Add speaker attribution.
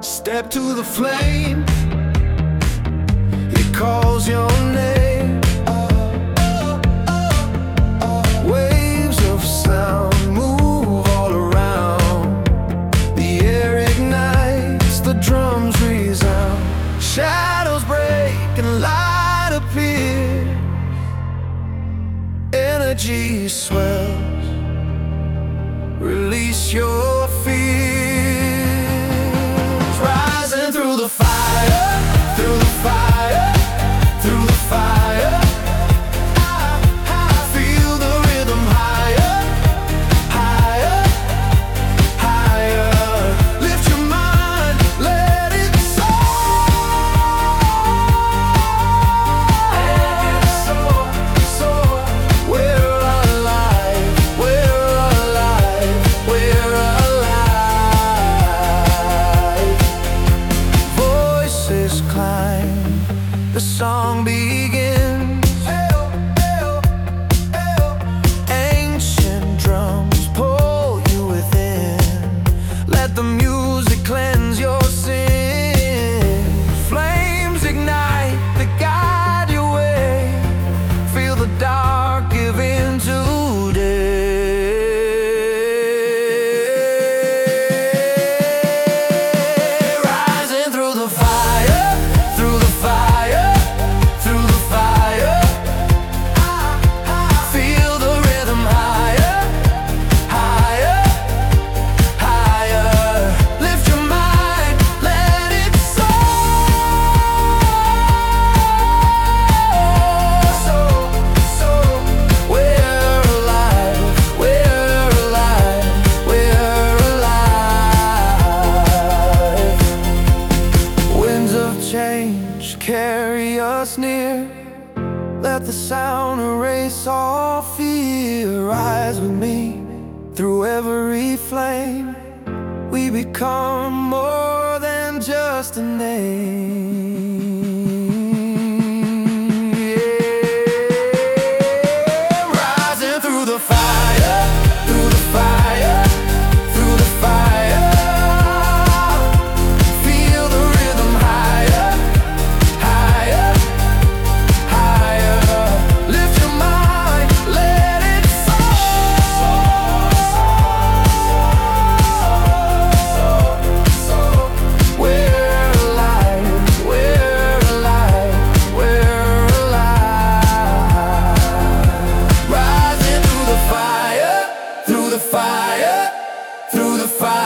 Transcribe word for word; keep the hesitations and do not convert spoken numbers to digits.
Speaker 1: Step to the flame, it calls your name. Waves of sound move all around. The air ignites, the drums resound. Shadows break and light appears. Energy swells, release your fears. Rising through the fire, through the fire, through the fire. Feel the rhythm higher, higher, higher. Lift your mind, let it soar. Let it soar, soar. We're alive, we're alive, we're alive. Voices climb, the song begins. Ancient drums pull you within. Let the music cleanse your sin. Flames ignite that guide your way. Feel the dark give in to day. Rising through the fire, through the fire, through the fire. Feel the rhythm higher, higher, higher. Lift your mind, let it soar. So, so, we're alive, we're alive, we're alive. Winds of change carry us near. Let the sound erase all fear. Rise with me through every flame. We become more than just a name. Yeah. Rising through the fire, through the fire, through the fire. Feel the rhythm higher, higher, higher. Lift your mind, let it soar. We're alive, we're alive, we're alive. Rising through the fire, through the fire, through the fire.